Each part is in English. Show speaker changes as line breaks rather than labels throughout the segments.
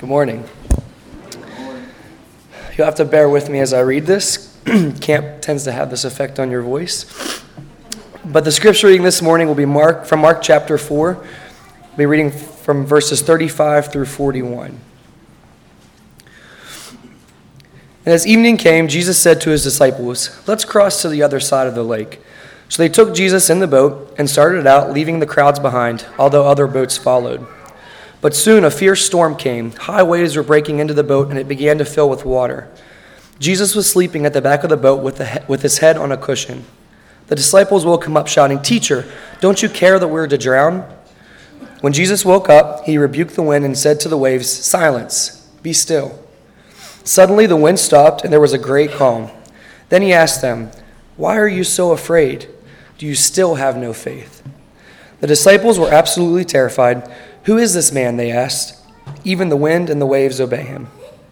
Good morning. You'll have to bear with me as I read this. Camp tends to have this effect on your voice. But the scripture reading this morning will be from Mark chapter 4. We'll be reading from verses 35 through 41. And as evening came, Jesus said to his disciples, "Let's cross to the other side of the lake." So they took Jesus in the boat and started out, leaving the crowds behind, although other boats followed. But soon a fierce storm came. High waves were breaking into the boat, and it began to fill with water. Jesus was sleeping at the back of the boat with his head on a cushion. The disciples woke him up, shouting, "Teacher, don't you care that we're to drown?" When Jesus woke up, he rebuked the wind and said to the waves, "Silence, be still." Suddenly the wind stopped, and there was a great calm. Then he asked them, "Why are you so afraid? Do you still have no faith?" The disciples were absolutely terrified. "Who is this man?" they asked. "Even the wind and the waves obey him."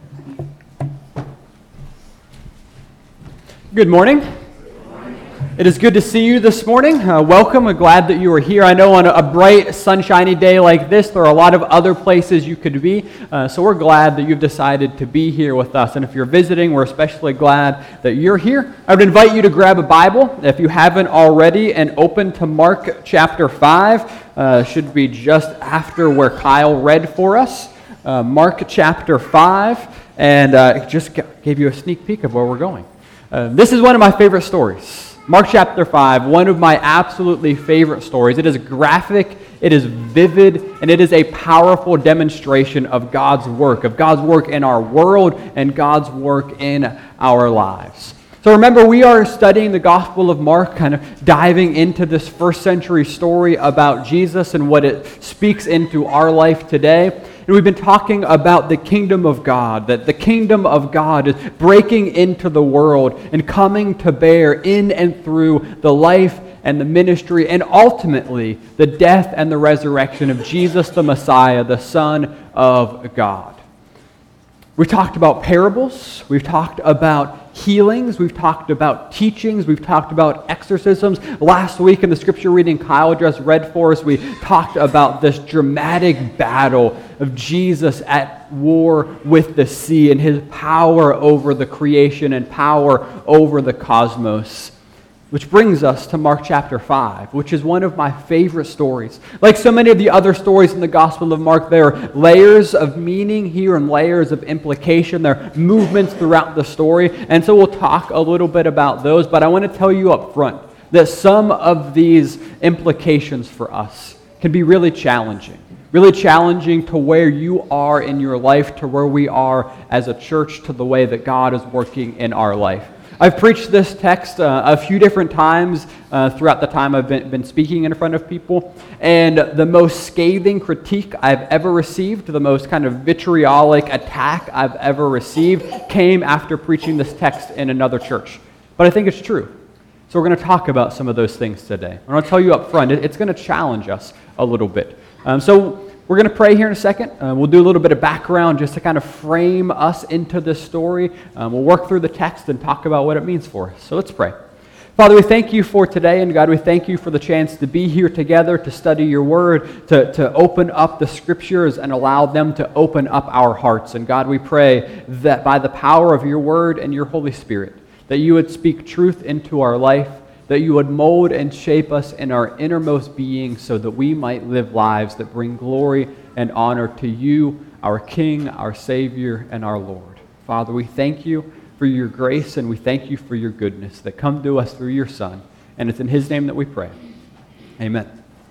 Good morning. It is good to see you this morning. Welcome. I'm glad that you are here. I know on a bright, sunshiny day like this, there are a lot of other places you could be. So we're glad that you've decided to be here with us. And if you're visiting, we're especially glad that you're here. I would invite you to grab a Bible, if you haven't already, and open to Mark chapter 5. Should be just after where Kyle read for us. Mark chapter 5. And just gave you a sneak peek of where we're going. This is one of my favorite stories. Mark chapter 5, one of my absolutely favorite stories. It is graphic, it is vivid, and it is a powerful demonstration of God's work in our world and God's work in our lives. So remember, we are studying the Gospel of Mark, kind of diving into this first century story about Jesus and what it speaks into our life today. And we've been talking about the kingdom of God, that the kingdom of God is breaking into the world and coming to bear in and through the life and the ministry and ultimately the death and the resurrection of Jesus the Messiah, the Son of God. We've talked about parables, we've talked about healings, we've talked about teachings, we've talked about exorcisms. Last week in the scripture reading Kyle just read for us, we talked about this dramatic battle of Jesus at war with the sea and his power over the creation and power over the cosmos. Which brings us to Mark chapter 5, which is one of my favorite stories. Like so many of the other stories in the Gospel of Mark, there are layers of meaning here and layers of implication. There are movements throughout the story, and so we'll talk a little bit about those, but I want to tell you up front that some of these implications for us can be really challenging to where you are in your life, to where we are as a church, to the way that God is working in our life. I've preached this text a few different times throughout the time I've been speaking in front of people, and the most scathing critique I've ever received, the most kind of vitriolic attack I've ever received, came after preaching this text in another church. But I think it's true. So we're going to talk about some of those things today. I'm going to tell you up front, it's going to challenge us a little bit. So we're going to pray here in a second. We'll do a little bit of background just to kind of frame us into this story. We'll work through the text and talk about what it means for us. So let's pray. Father, we thank you for today, and God, we thank you for the chance to be here together, to study your word, to open up the scriptures and allow them to open up our hearts. And God, we pray that by the power of your word and your Holy Spirit, that you would speak truth into our life, that you would mold and shape us in our innermost being so that we might live lives that bring glory and honor to you, our King, our Savior, and our Lord. Father, we thank you for your grace and we thank you for your goodness that come to us through your Son. And it's in his name that we pray. Amen.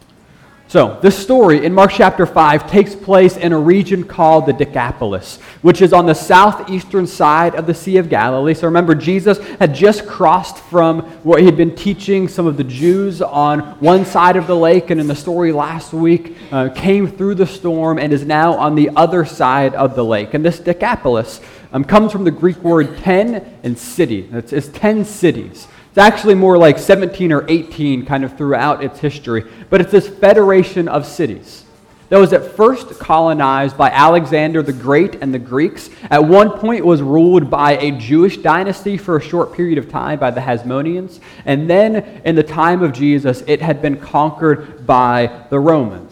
So, this story in Mark chapter 5 takes place in a region called the Decapolis, which is on the southeastern side of the Sea of Galilee. So remember, Jesus had just crossed from what he had been teaching some of the Jews on one side of the lake, and in the story last week, came through the storm and is now on the other side of the lake. And this Decapolis comes from the Greek word 10 and city. It's 10 cities. It's actually more like 17 or 18 kind of throughout its history, but it's this federation of cities that was at first colonized by Alexander the Great and the Greeks. At one point it was ruled by a Jewish dynasty for a short period of time by the Hasmoneans, and then in the time of Jesus it had been conquered by the Romans.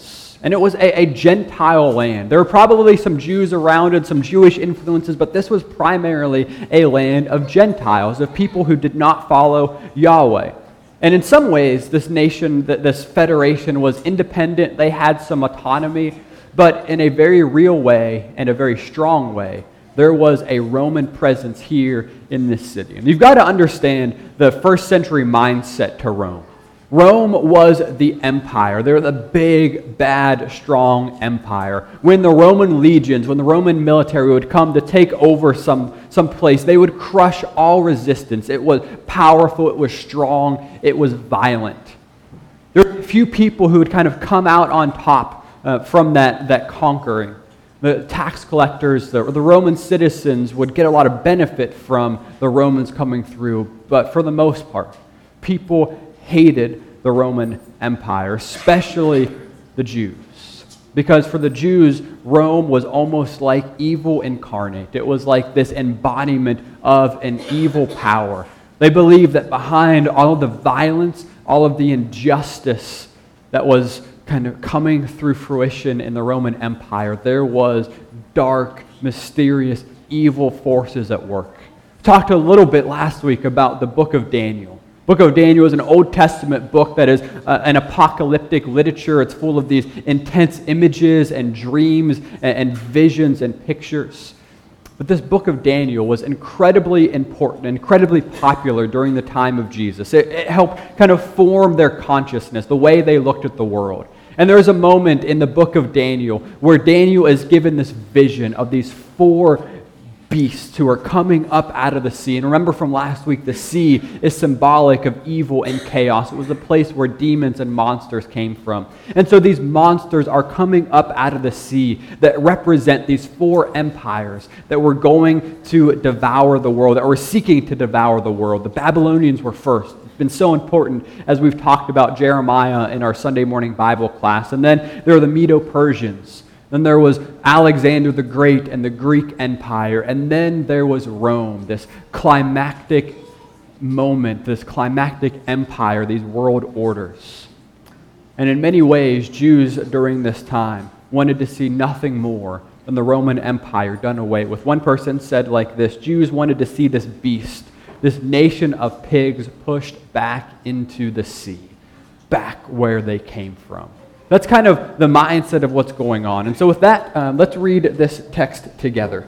And it was a Gentile land. There were probably some Jews around and some Jewish influences, but this was primarily a land of Gentiles, of people who did not follow Yahweh. And in some ways, this nation, this federation was independent. They had some autonomy, but in a very real way and a very strong way, there was a Roman presence here in this city. And you've got to understand the first century mindset to Rome. Rome was the empire. They're the big, bad, strong empire. When the Roman legions, when the Roman military would come to take over some place, they would crush all resistance. It was powerful, it was strong, it was violent. There were a few people who would kind of come out on top from that conquering. The tax collectors, the Roman citizens would get a lot of benefit from the Romans coming through, but for the most part, people hated the Roman Empire, especially the Jews. Because for the Jews, Rome was almost like evil incarnate. It was like this embodiment of an evil power. They believed that behind all of the violence, all of the injustice that was kind of coming through fruition in the Roman Empire, there was dark, mysterious, evil forces at work. We talked a little bit last week about the book of Daniel. Book of Daniel is an Old Testament book that is an apocalyptic literature. It's full of these intense images and dreams and visions and pictures. But this book of Daniel was incredibly important, incredibly popular during the time of Jesus. It helped kind of form their consciousness, the way they looked at the world. And there's a moment in the book of Daniel where Daniel is given this vision of these 4 beasts who are coming up out of the sea. And remember from last week, the sea is symbolic of evil and chaos. It was the place where demons and monsters came from. And so these monsters are coming up out of the sea that represent these 4 empires that were going to devour the world, that were seeking to devour the world. The Babylonians were first. It's been so important as we've talked about Jeremiah in our Sunday morning Bible class. And then there are the Medo-Persians. Then there was Alexander the Great and the Greek Empire. And then there was Rome, this climactic moment, this climactic empire, these world orders. And in many ways, Jews during this time wanted to see nothing more than the Roman Empire done away with. One person said like this: Jews wanted to see this beast, this nation of pigs, pushed back into the sea, back where they came from. That's kind of the mindset of what's going on. And so with that, let's read this text together.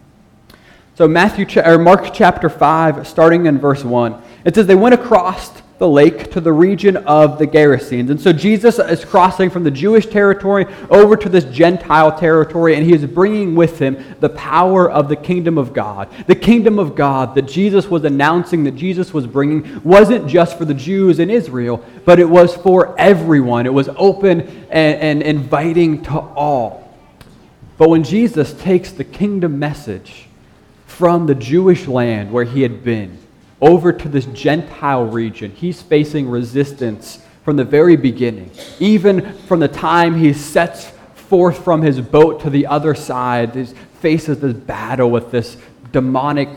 So Mark chapter 5, starting in verse 1. It says, they went across the lake to the region of the Gerasenes. And so Jesus is crossing from the Jewish territory over to this Gentile territory, and he is bringing with him the power of the kingdom of God. The kingdom of God that Jesus was announcing, that Jesus was bringing, wasn't just for the Jews in Israel, but it was for everyone. It was open and inviting to all. But when Jesus takes the kingdom message from the Jewish land where he had been over to this Gentile region, he's facing resistance from the very beginning. Even from the time he sets forth from his boat to the other side, he faces this battle with this demonic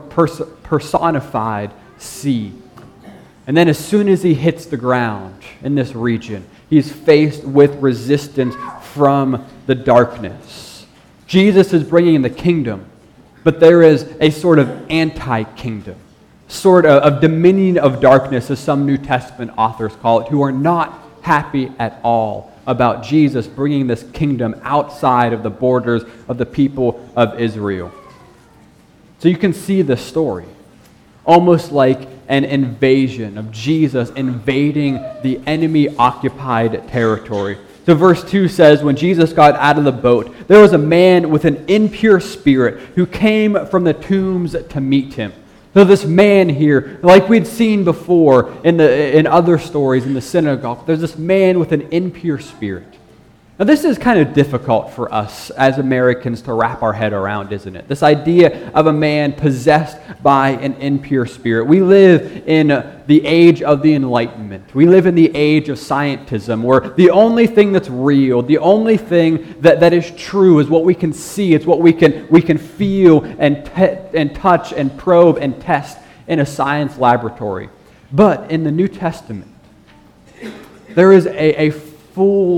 personified sea. And then as soon as he hits the ground in this region, he's faced with resistance from the darkness. Jesus is bringing the kingdom, but there is a sort of anti-kingdom, sort of dominion of darkness, as some New Testament authors call it, who are not happy at all about Jesus bringing this kingdom outside of the borders of the people of Israel. So you can see the story, almost like an invasion of Jesus invading the enemy-occupied territory. So verse 2 says, when Jesus got out of the boat, there was a man with an impure spirit who came from the tombs to meet him. So this man here, like we'd seen before in other stories in the synagogue, there's this man with an impure spirit. Now this is kind of difficult for us as Americans to wrap our head around, isn't it? This idea of a man possessed by an impure spirit. We live in the age of the Enlightenment. We live in the age of scientism, where the only thing that's real, the only thing that is true is what we can see. It's what we can feel and touch and probe and test in a science laboratory. But in the New Testament, there is a full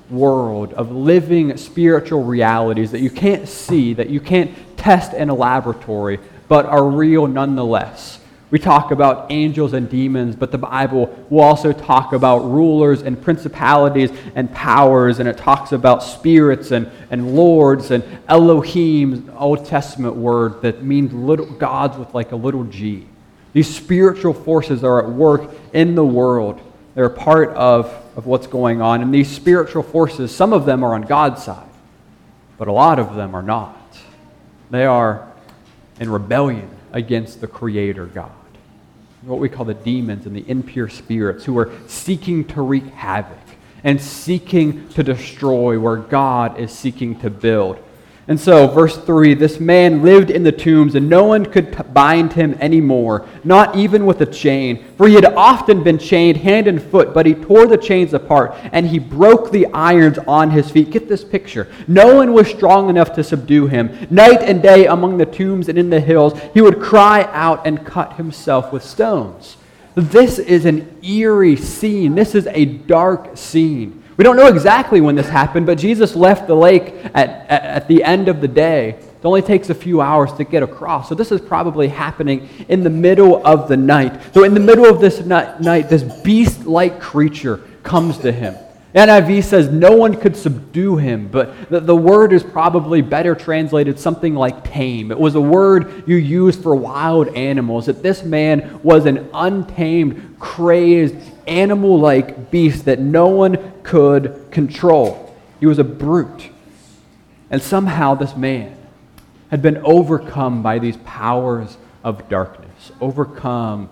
world of living spiritual realities that you can't see, that you can't test in a laboratory, but are real nonetheless. We talk about angels and demons, but the Bible will also talk about rulers and principalities and powers, and it talks about spirits and lords and Elohim, Old Testament word that means little gods with like a little g. These spiritual forces are at work in the world. They're a part of what's going on. And these spiritual forces, some of them are on God's side, but a lot of them are not. They are in rebellion against the Creator God. What we call the demons and the impure spirits who are seeking to wreak havoc and seeking to destroy where God is seeking to build. And so, verse 3, this man lived in the tombs, and no one could bind him anymore, not even with a chain. For he had often been chained hand and foot, but he tore the chains apart, and he broke the irons on his feet. Get this picture. No one was strong enough to subdue him. Night and day among the tombs and in the hills, he would cry out and cut himself with stones. This is an eerie scene. This is a dark scene. We don't know exactly when this happened, but Jesus left the lake at the end of the day. It only takes a few hours to get across. So this is probably happening in the middle of the night. So in the middle of this night, this beast-like creature comes to him. NIV says no one could subdue him, but the word is probably better translated something like tame. It was a word you use for wild animals, that this man was an untamed, crazed, animal-like beast that no one could control. He was a brute. And somehow this man had been overcome by these powers of darkness, overcome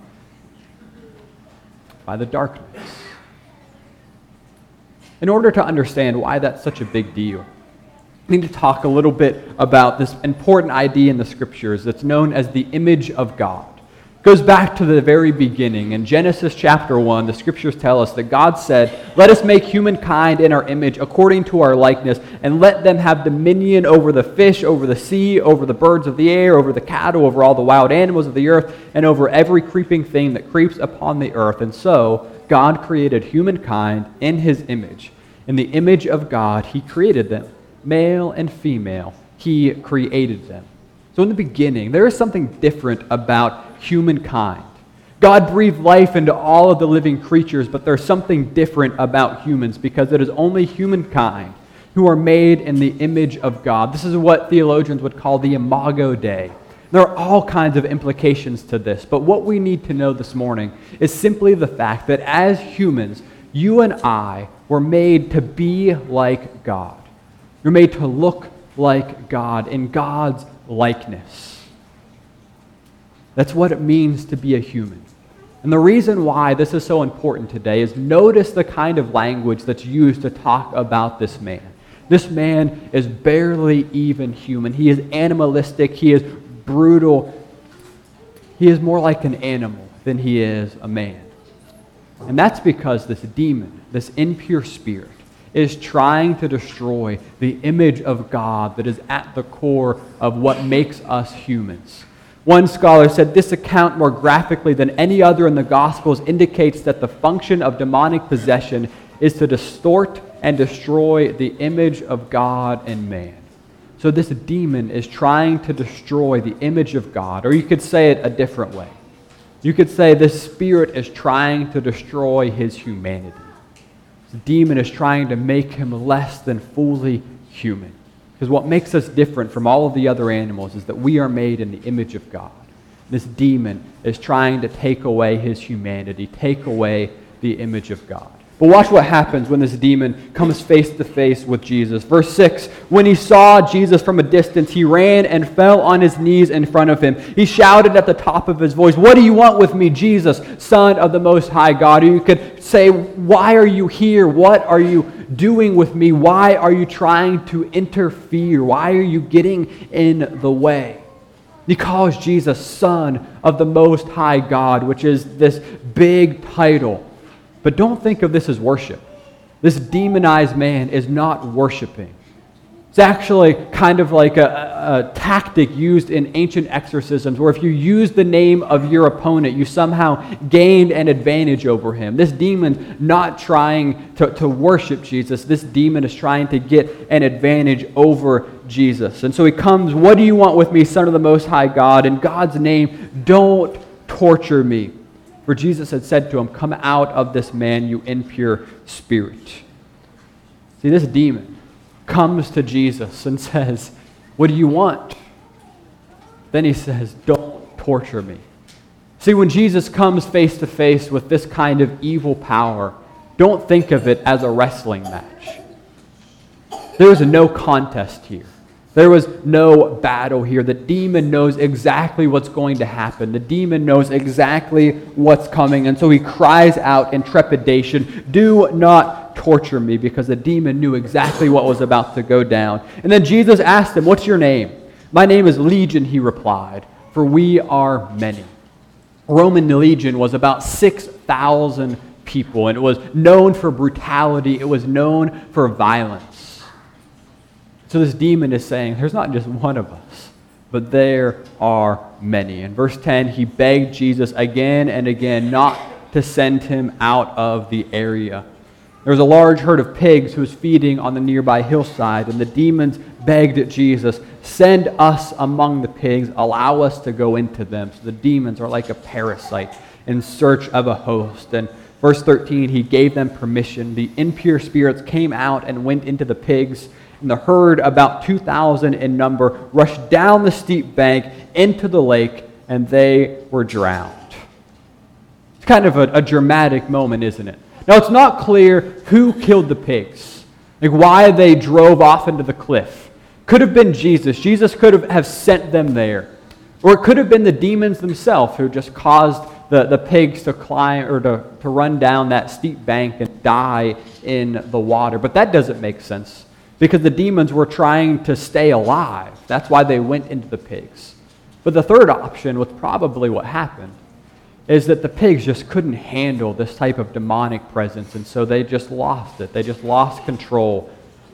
by the darkness. In order to understand why that's such a big deal, we need to talk a little bit about this important idea in the Scriptures that's known as the image of God. It goes back to the very beginning. In Genesis chapter 1, the Scriptures tell us that God said, "Let us make humankind in our image according to our likeness, and let them have dominion over the fish, over the sea, over the birds of the air, over the cattle, over all the wild animals of the earth, and over every creeping thing that creeps upon the earth." And so, God created humankind in His image. In the image of God, He created them. Male and female, He created them. So in the beginning, there is something different about humankind. God breathed life into all of the living creatures, but there's something different about humans because it is only humankind who are made in the image of God. This is what theologians would call the Imago Dei. There are all kinds of implications to this, but what we need to know this morning is simply the fact that as humans, you and I were made to be like God. You're made to look like God in God's likeness. That's what it means to be a human. And the reason why this is so important today is notice the kind of language that's used to talk about this man. This man is barely even human. He is animalistic. He is brutal. He is more like an animal than he is a man. And that's because this demon, this impure spirit, is trying to destroy the image of God that is at the core of what makes us humans. One scholar said this account more graphically than any other in the Gospels indicates that the function of demonic possession is to distort and destroy the image of God in man. So this demon is trying to destroy the image of God, or you could say it a different way. You could say this spirit is trying to destroy his humanity. The demon is trying to make him less than fully human. Because what makes us different from all of the other animals is that we are made in the image of God. This demon is trying to take away his humanity, take away the image of God. But watch what happens when this demon comes face to face with Jesus. Verse 6, when he saw Jesus from a distance, he ran and fell on his knees in front of him. He shouted at the top of his voice, "What do you want with me, Jesus, Son of the Most High God?" Or you could say, "Why are you here? What are you doing with me? Why are you trying to interfere? Why are you getting in the way?" He calls Jesus Son of the Most High God, which is this big title. But don't think of this as worship. This demonized man is not worshiping. It's actually kind of like a tactic used in ancient exorcisms where if you use the name of your opponent, you somehow gained an advantage over him. This demon's not trying to worship Jesus. This demon is trying to get an advantage over Jesus. And so he comes, "What do you want with me, Son of the Most High God? In God's name, don't torture me." For Jesus had said to him, "Come out of this man, you impure spirit." See, this demon comes to Jesus and says, "What do you want?" Then he says, "Don't torture me." See, when Jesus comes face to face with this kind of evil power, don't think of it as a wrestling match. There was no contest here. There was no battle here. The demon knows exactly what's going to happen. The demon knows exactly what's coming. And so he cries out in trepidation, "Do not torture me," because the demon knew exactly what was about to go down. And then Jesus asked him, "What's your name?" "My name is Legion," he replied, "for we are many." Roman legion was about 6,000 people, and it was known for brutality. It was known for violence. So this demon is saying, there's not just one of us, but there are many. In verse 10, he begged Jesus again and again not to send him out of the area. There was a large herd of pigs who was feeding on the nearby hillside, and the demons begged Jesus, "Send us among the pigs, allow us to go into them." So the demons are like a parasite in search of a host. And verse 13, he gave them permission. The impure spirits came out and went into the pigs, and the herd, about 2,000 in number, rushed down the steep bank into the lake, and they were drowned. It's kind of a dramatic moment, isn't it? Now, it's not clear who killed the pigs, like why they drove off into the cliff. Could have been Jesus. Jesus could have sent them there. Or it could have been the demons themselves who just caused the pigs to climb or to run down that steep bank and die in the water. But that doesn't make sense, because the demons were trying to stay alive. That's why they went into the pigs. But the third option was probably what happened, is that the pigs just couldn't handle this type of demonic presence, and so they just lost it. They just lost control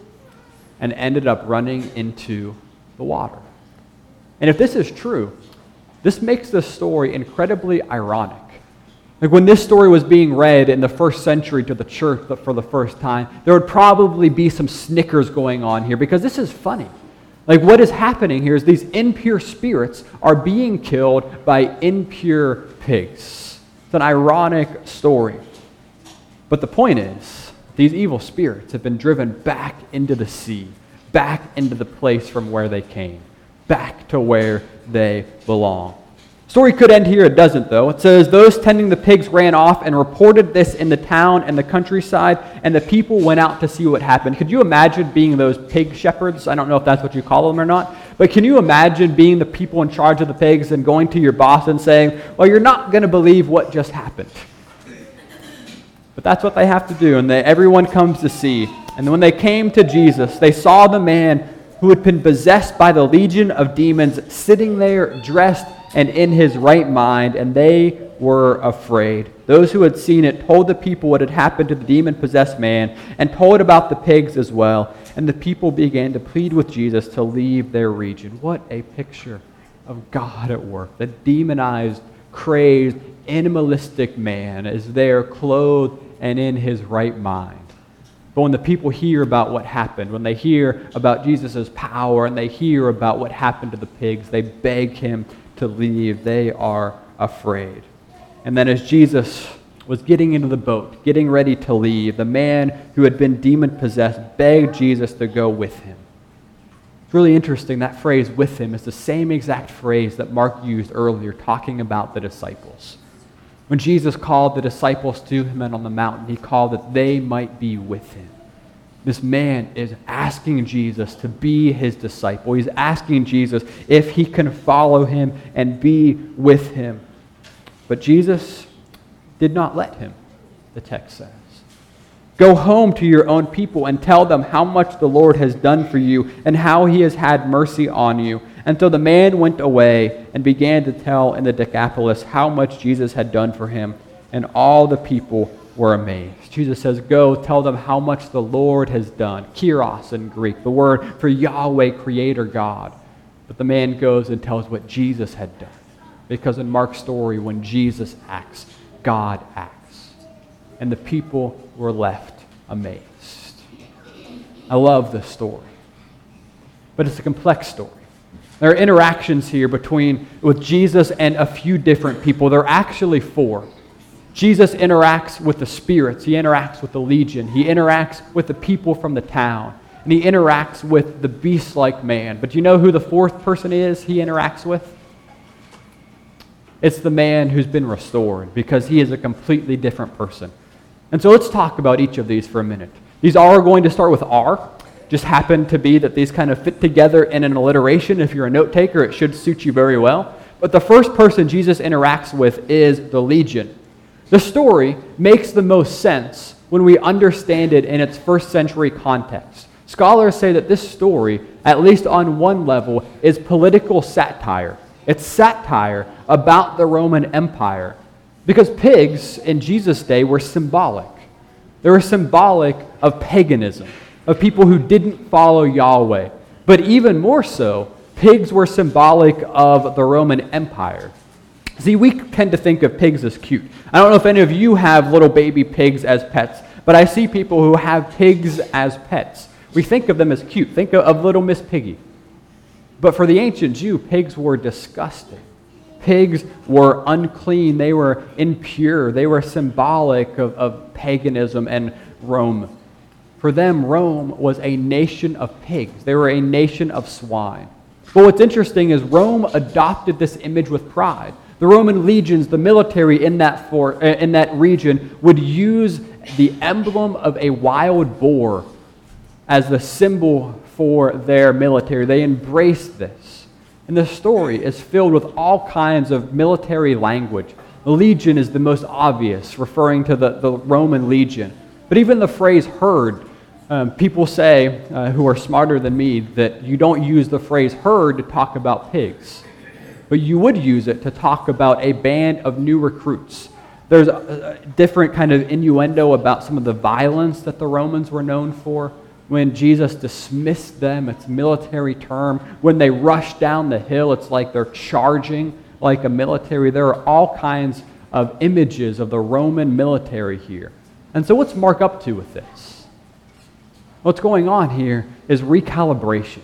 and ended up running into the water. And if this is true, this makes this story incredibly ironic. Like when this story was being read in the first century to the church for the first time, there would probably be some snickers going on here, because this is funny. Like what is happening here is these impure spirits are being killed by impure pigs. It's an ironic story. But the point is, these evil spirits have been driven back into the sea, back into the place from where they came, back to where they belong. Story could end here. It doesn't, though. It says, "Those tending the pigs ran off and reported this in the town and the countryside, and the people went out to see what happened." Could you imagine being those pig shepherds? I don't know if that's what you call them or not, but can you imagine being the people in charge of the pigs and going to your boss and saying, "Well, you're not going to believe what just happened"? But that's what they have to do, and everyone comes to see. And when they came to Jesus, they saw the man who had been possessed by the legion of demons sitting there dressed and in his right mind, and they were afraid. Those who had seen it told the people what had happened to the demon-possessed man, and told about the pigs as well. And the people began to plead with Jesus to leave their region. What a picture of God at work. The demonized, crazed, animalistic man is there clothed and in his right mind. But when the people hear about what happened, when they hear about Jesus' power and they hear about what happened to the pigs, they beg him to leave. They are afraid. And then as Jesus was getting into the boat, getting ready to leave, the man who had been demon-possessed begged Jesus to go with him. It's really interesting, that phrase, "with him," is the same exact phrase that Mark used earlier, talking about the disciples. When Jesus called the disciples to him on the mountain, he called that they might be with him. This man is asking Jesus to be his disciple. He's asking Jesus if he can follow him and be with him. But Jesus did not let him, the text says. "Go home to your own people and tell them how much the Lord has done for you and how he has had mercy on you." And so the man went away and began to tell in the Decapolis how much Jesus had done for him, and all the people were amazed. Jesus says, "Go tell them how much the Lord has done." Kyrios in Greek, the word for Yahweh, Creator God. But the man goes and tells what Jesus had done. Because in Mark's story, when Jesus acts, God acts. And the people were left amazed. I love this story. But it's a complex story. There are interactions here with Jesus and a few different people. There are actually four. Jesus interacts with the spirits. He interacts with the legion. He interacts with the people from the town. And he interacts with the beast-like man. But do you know who the fourth person is he interacts with? It's the man who's been restored, because he is a completely different person. And so let's talk about each of these for a minute. These are going to start with R. Just happen to be that these kind of fit together in an alliteration. If you're a note taker, it should suit you very well. But the first person Jesus interacts with is the legion. The story makes the most sense when we understand it in its first century context. Scholars say that this story, at least on one level, is political satire. It's satire about the Roman Empire. Because pigs in Jesus' day were symbolic. They were symbolic of paganism, of people who didn't follow Yahweh. But even more so, pigs were symbolic of the Roman Empire. See, we tend to think of pigs as cute. I don't know if any of you have little baby pigs as pets, but I see people who have pigs as pets. We think of them as cute. Think of little Miss Piggy. But for the ancient Jew, pigs were disgusting. Pigs were unclean. They were impure. They were symbolic of paganism and Rome. For them, Rome was a nation of pigs. They were a nation of swine. But what's interesting is Rome adopted this image with pride. The Roman legions, the military in that region, would use the emblem of a wild boar as the symbol for their military. They embraced this. And the story is filled with all kinds of military language. The legion is the most obvious, referring to the Roman legion. But even the phrase herd, people say, who are smarter than me, that you don't use the phrase herd to talk about pigs. But you would use it to talk about a band of new recruits. There's a different kind of innuendo about some of the violence that the Romans were known for. When Jesus dismissed them, it's a military term. When they rush down the hill, it's like they're charging like a military. There are all kinds of images of the Roman military here. And so what's Mark up to with this? What's going on here is recalibration.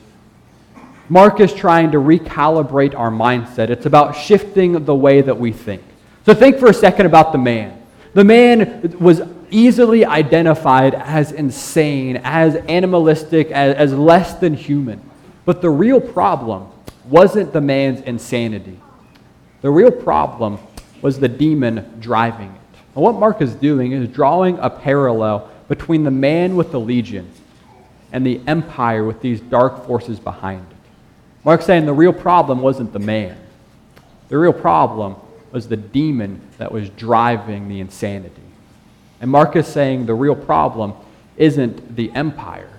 Mark is trying to recalibrate our mindset. It's about shifting the way that we think. So think for a second about the man. The man was easily identified as insane, as animalistic, as less than human. But the real problem wasn't the man's insanity. The real problem was the demon driving it. And what Mark is doing is drawing a parallel between the man with the legion and the empire with these dark forces behind it. Mark's saying the real problem wasn't the man. The real problem was the demon that was driving the insanity. And Mark is saying the real problem isn't the empire.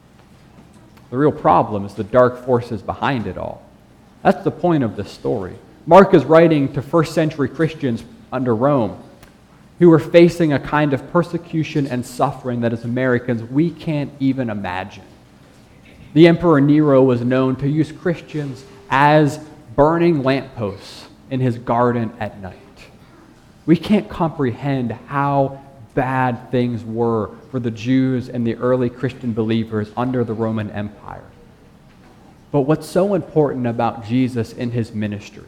The real problem is the dark forces behind it all. That's the point of this story. Mark is writing to first century Christians under Rome who were facing a kind of persecution and suffering that as Americans we can't even imagine. The Emperor Nero was known to use Christians as burning lampposts in his garden at night. We can't comprehend how bad things were for the Jews and the early Christian believers under the Roman Empire. But what's so important about Jesus in his ministry,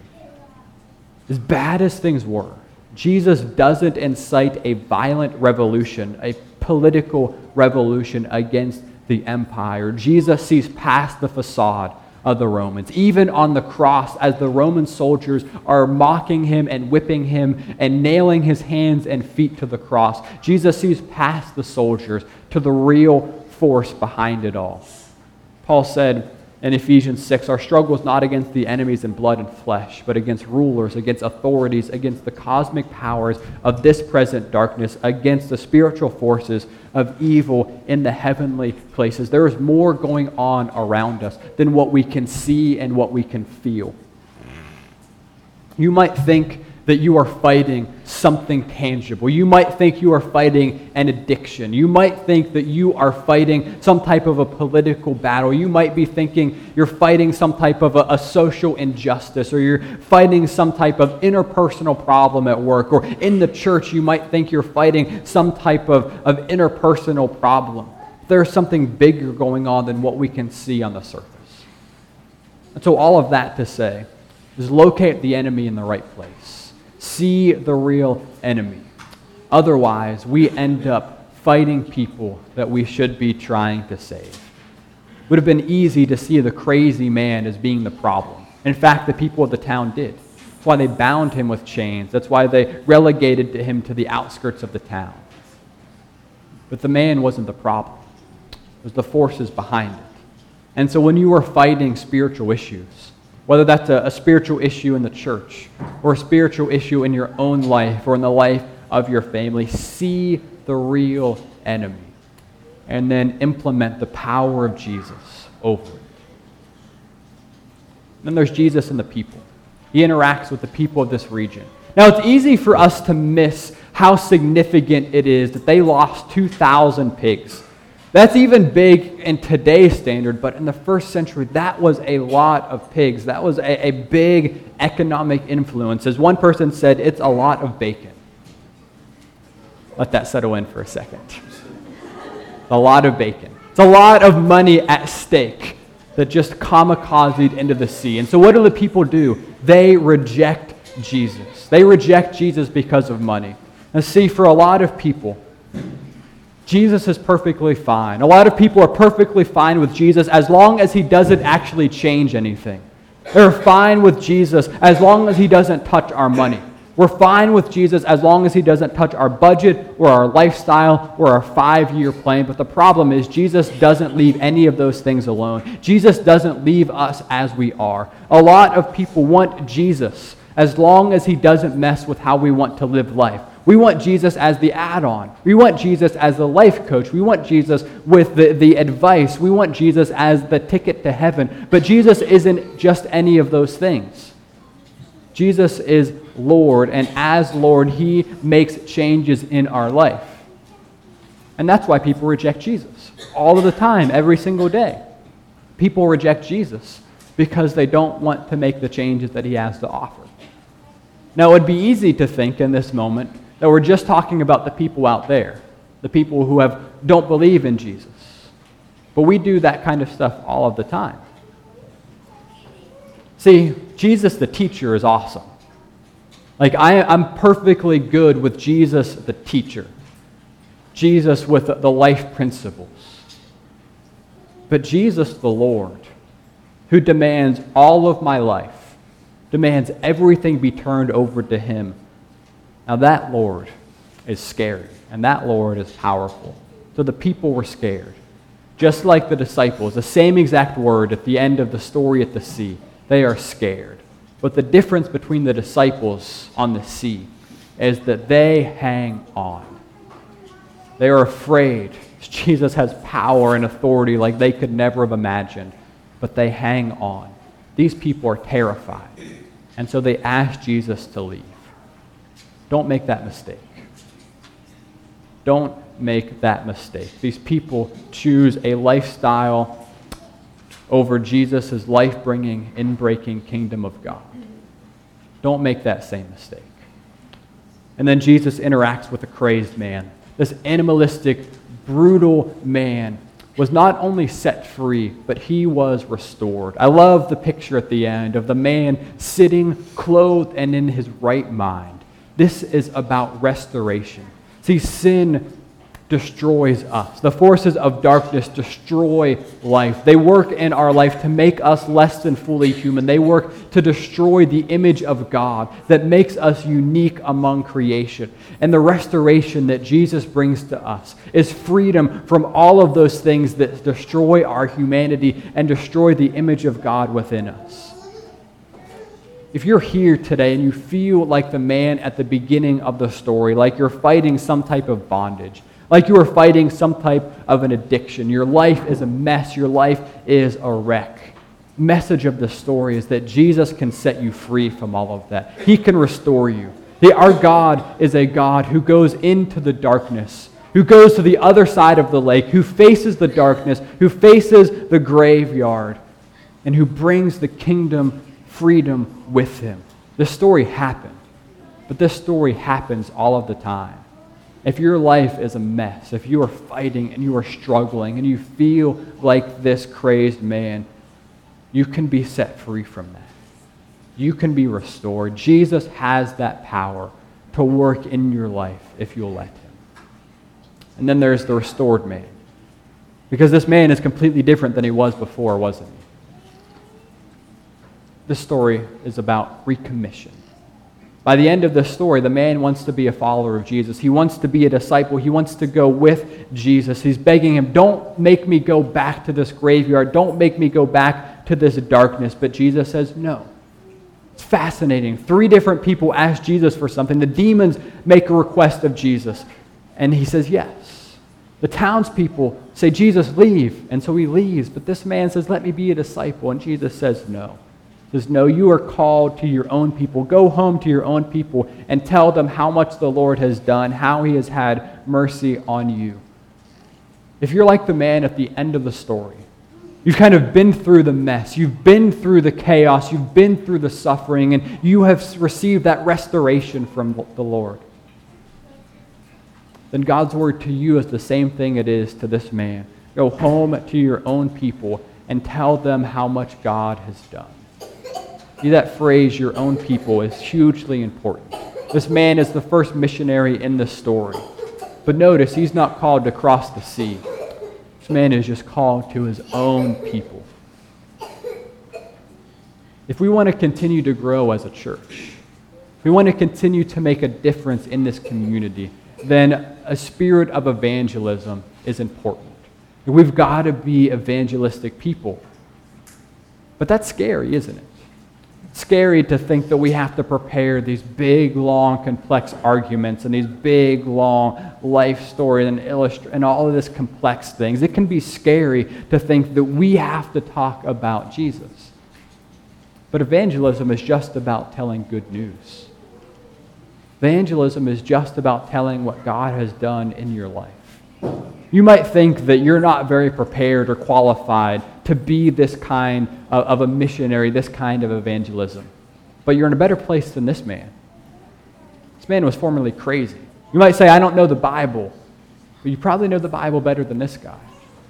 as bad as things were, Jesus doesn't incite a violent revolution, a political revolution against the empire. Jesus sees past the facade of the Romans. Even on the cross, as the Roman soldiers are mocking him and whipping him and nailing his hands and feet to the cross, Jesus sees past the soldiers to the real force behind it all. Paul said in Ephesians 6, our struggle is not against the enemies in blood and flesh, but against rulers, against authorities, against the cosmic powers of this present darkness, against the spiritual forces of evil in the heavenly places. There is more going on around us than what we can see and what we can feel. You might think that you are fighting something tangible. You might think you are fighting an addiction. You might think that you are fighting some type of a political battle. You might be thinking you're fighting some type of a social injustice, or you're fighting some type of interpersonal problem at work, or in the church you might think you're fighting some type of interpersonal problem. There's something bigger going on than what we can see on the surface. And so all of that to say is locate the enemy in the right place. See the real enemy. Otherwise, we end up fighting people that we should be trying to save. It would have been easy to see the crazy man as being the problem. In fact, the people of the town did. That's why they bound him with chains. That's why they relegated him to the outskirts of the town. But the man wasn't the problem. It was the forces behind it. And so when you are fighting spiritual issues, whether that's a spiritual issue in the church or a spiritual issue in your own life or in the life of your family, see the real enemy and then implement the power of Jesus over it. Then there's Jesus and the people. He interacts with the people of this region. Now, it's easy for us to miss how significant it is that they lost 2,000 pigs. That's even big in today's standard, but in the first century, that was a lot of pigs. That was a big economic influence. As one person said, it's a lot of bacon. Let that settle in for a second. A lot of bacon. It's a lot of money at stake that just kamikazed into the sea. And so what do the people do? They reject Jesus. They reject Jesus because of money. And see, for a lot of people, Jesus is perfectly fine. A lot of people are perfectly fine with Jesus as long as he doesn't actually change anything. They're fine with Jesus as long as he doesn't touch our money. We're fine with Jesus as long as he doesn't touch our budget or our lifestyle or our 5-year plan. But the problem is Jesus doesn't leave any of those things alone. Jesus doesn't leave us as we are. A lot of people want Jesus as long as he doesn't mess with how we want to live life. We want Jesus as the add-on. We want Jesus as the life coach. We want Jesus with the advice. We want Jesus as the ticket to heaven. But Jesus isn't just any of those things. Jesus is Lord, and as Lord, he makes changes in our life. And that's why people reject Jesus all of the time, every single day. People reject Jesus because they don't want to make the changes that he has to offer. Now, it would be easy to think in this moment that we're just talking about the people out there, the people who don't believe in Jesus. But we do that kind of stuff all of the time. See, Jesus the teacher is awesome. Like, I'm perfectly good with Jesus the teacher, Jesus with the life principles. But Jesus the Lord, who demands all of my life, demands everything be turned over to him. Now that Lord is scary, and that Lord is powerful. So the people were scared. Just like the disciples, the same exact word at the end of the story at the sea. They are scared. But the difference between the disciples on the sea is that they hang on. They are afraid. Jesus has power and authority like they could never have imagined, but they hang on. These people are terrified, and so they ask Jesus to leave. Don't make that mistake. Don't make that mistake. These people choose a lifestyle over Jesus' life-bringing, in-breaking kingdom of God. Don't make that same mistake. And then Jesus interacts with a crazed man. This animalistic, brutal man was not only set free, but he was restored. I love the picture at the end of the man sitting clothed and in his right mind. This is about restoration. See, sin destroys us. The forces of darkness destroy life. They work in our life to make us less than fully human. They work to destroy the image of God that makes us unique among creation. And the restoration that Jesus brings to us is freedom from all of those things that destroy our humanity and destroy the image of God within us. If you're here today and you feel like the man at the beginning of the story, like you're fighting some type of bondage, like you are fighting some type of an addiction, your life is a mess, your life is a wreck, message of the story is that Jesus can set you free from all of that. He can restore you. Our God is a God who goes into the darkness, who goes to the other side of the lake, who faces the darkness, who faces the graveyard, and who brings the kingdom freedom with him. This story happened, but this story happens all of the time. If your life is a mess, if you are fighting and you are struggling and you feel like this crazed man, you can be set free from that. You can be restored. Jesus has that power to work in your life if you'll let him. And then there's the restored man. Because this man is completely different than he was before, wasn't he? This story is about recommission. By the end of the story, the man wants to be a follower of Jesus. He wants to be a disciple. He wants to go with Jesus. He's begging him, don't make me go back to this graveyard. Don't make me go back to this darkness. But Jesus says, no. It's fascinating. 3 different people ask Jesus for something. The demons make a request of Jesus, and he says yes. The townspeople say, Jesus, leave. And so he leaves. But this man says, let me be a disciple. And Jesus says, no. He says, no, you are called to your own people. Go home to your own people and tell them how much the Lord has done, how he has had mercy on you. If you're like the man at the end of the story, you've kind of been through the mess, you've been through the chaos, you've been through the suffering, and you have received that restoration from the Lord, then God's word to you is the same thing it is to this man. Go home to your own people and tell them how much God has done. See, that phrase, your own people, is hugely important. This man is the first missionary in this story. But notice, he's not called to cross the sea. This man is just called to his own people. If we want to continue to grow as a church, if we want to continue to make a difference in this community, then a spirit of evangelism is important. We've got to be evangelistic people. But that's scary, isn't it? It's scary to think that we have to prepare these big, long, complex arguments and these big, long life stories and all of this complex things. It can be scary to think that we have to talk about Jesus. But evangelism is just about telling good news. Evangelism is just about telling what God has done in your life. You might think that you're not very prepared or qualified to be this kind of a missionary, this kind of evangelism. But you're in a better place than this man. This man was formerly crazy. You might say, I don't know the Bible. But you probably know the Bible better than this guy.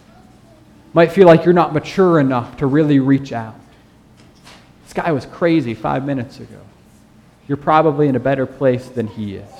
You might feel like you're not mature enough to really reach out. This guy was crazy 5 minutes ago. You're probably in a better place than he is.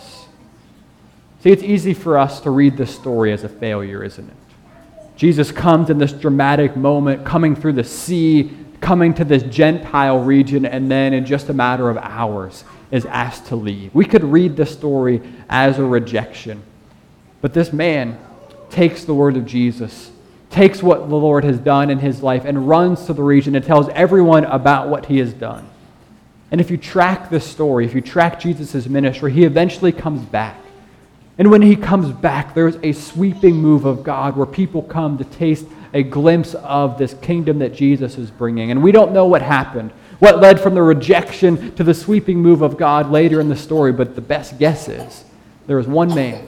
See, it's easy for us to read this story as a failure, isn't it? Jesus comes in this dramatic moment, coming through the sea, coming to this Gentile region, and then in just a matter of hours is asked to leave. We could read this story as a rejection. But this man takes the word of Jesus, takes what the Lord has done in his life, and runs to the region and tells everyone about what he has done. And if you track this story, if you track Jesus' ministry, he eventually comes back. And when he comes back, there's a sweeping move of God where people come to taste a glimpse of this kingdom that Jesus is bringing. And we don't know what happened, what led from the rejection to the sweeping move of God later in the story, but the best guess is there was one man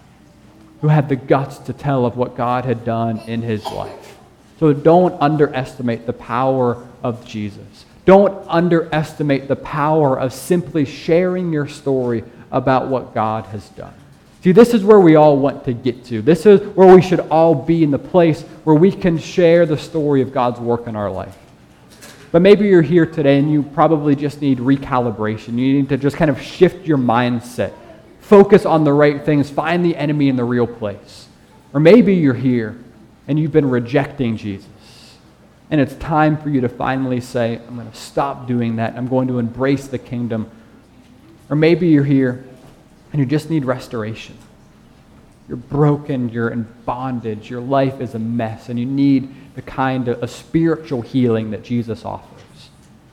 who had the guts to tell of what God had done in his life. So don't underestimate the power of Jesus. Don't underestimate the power of simply sharing your story about what God has done. See, this is where we all want to get to. This is where we should all be, in the place where we can share the story of God's work in our life. But maybe you're here today and you probably just need recalibration. You need to just kind of shift your mindset. Focus on the right things. Find the enemy in the real place. Or maybe you're here and you've been rejecting Jesus. And it's time for you to finally say, I'm going to stop doing that. I'm going to embrace the kingdom. Or maybe you're here and you just need restoration. You're broken, you're in bondage, your life is a mess, and you need the kind of a spiritual healing that Jesus offers.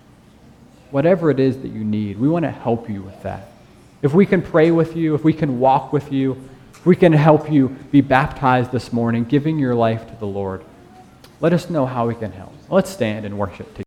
Whatever it is that you need, we want to help you with that. If we can pray with you, if we can walk with you, if we can help you be baptized this morning, giving your life to the Lord, let us know how we can help. Let's stand and worship together.